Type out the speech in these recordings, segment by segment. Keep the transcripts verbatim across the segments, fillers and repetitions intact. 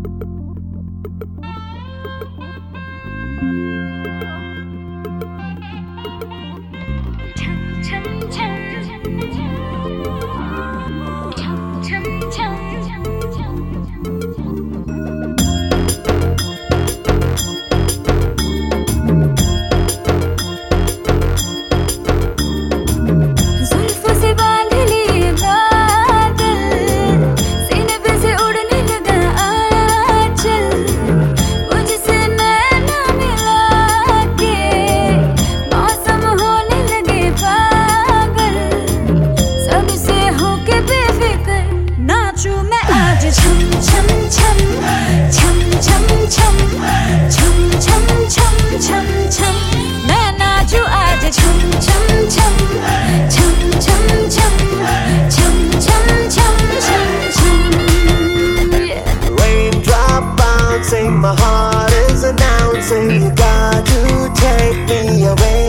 My heart is announcing you got to take me away.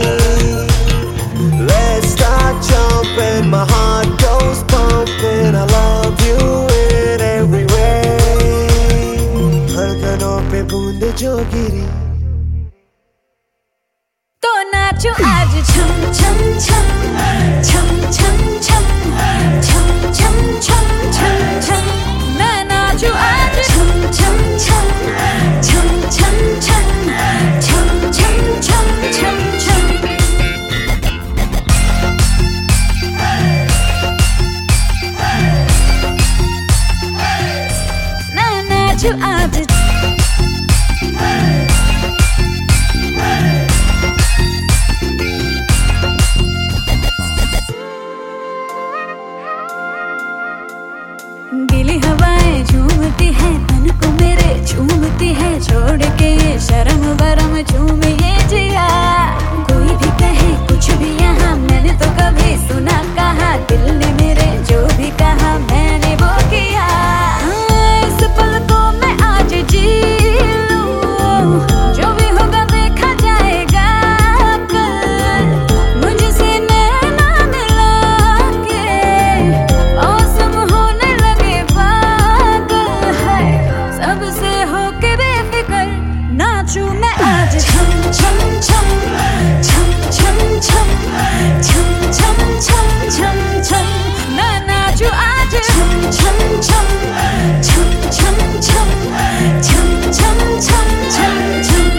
Let's start jumping, my heart goes pumping. I love you in every way. धड़कनों पे बूंद जो गिरी तो नाचो आज छम छम छम छम छम छम छम छम छम छम छम मैं नाचो आज छम छम छम छम छम छम छम छम छम छम छम मैं नाचो आज गीली हवाएं झूमती है तन को मेरे झूमती है छोड़ के ये शर्म वरम झूमे ये जिया कोई भी कहे कुछ भी यहाँ मैंने तो कभी सुना कहा दिल ने मेरे जो भी कहा मैंने वो किया इस पल को मैं आज जी लूं जो भी होगा देखा जाएगा कल मुझसे नैना मिला के मौसम होने लगे पागल है सबसे होके बेफिक्र नाचूं मैं आज छम छम छम छम छम छम छम छम छम छम छम मैं नाचूं आज छम छम छम छम छम छम छम छम छम छम छम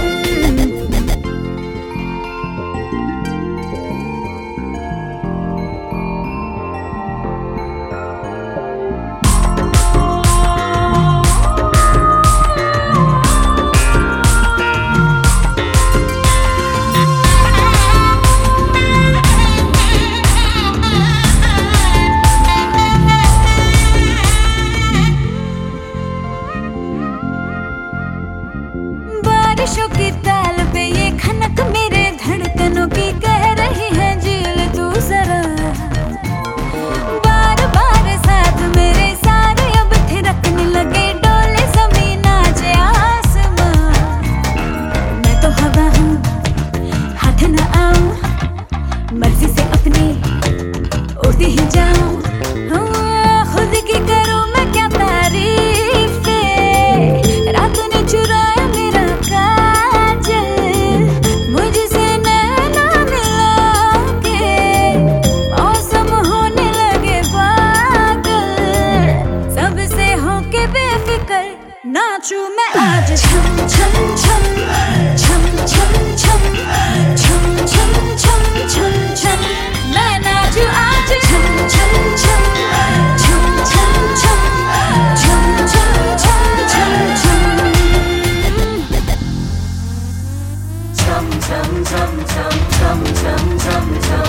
बारिशों की ताल पे ये खनक मेरे धड़कनों की कह रही है झील तू जरा बार बार साथ मेरे सारे अब थिरकने लगे डोले जमीन नाचे आसमां मैं तो हवा हूँ हाथ न आऊं मर्जी से अपनी उड़ती ही जाऊं खुद की करूं मैं क्या तारीफ रात ने चुराया मेरा काजल मुझसे नैना मिला के मौसम होने लगे पागल सबसे होके बेफिक्र नाचूं मैं आज छम छम छम छम छम छम छम छम छम छम छम मैं नाचूं आज छम छम छम छम छम छम छम छम छम छम छम Chum chum chum chum chum chum chum chum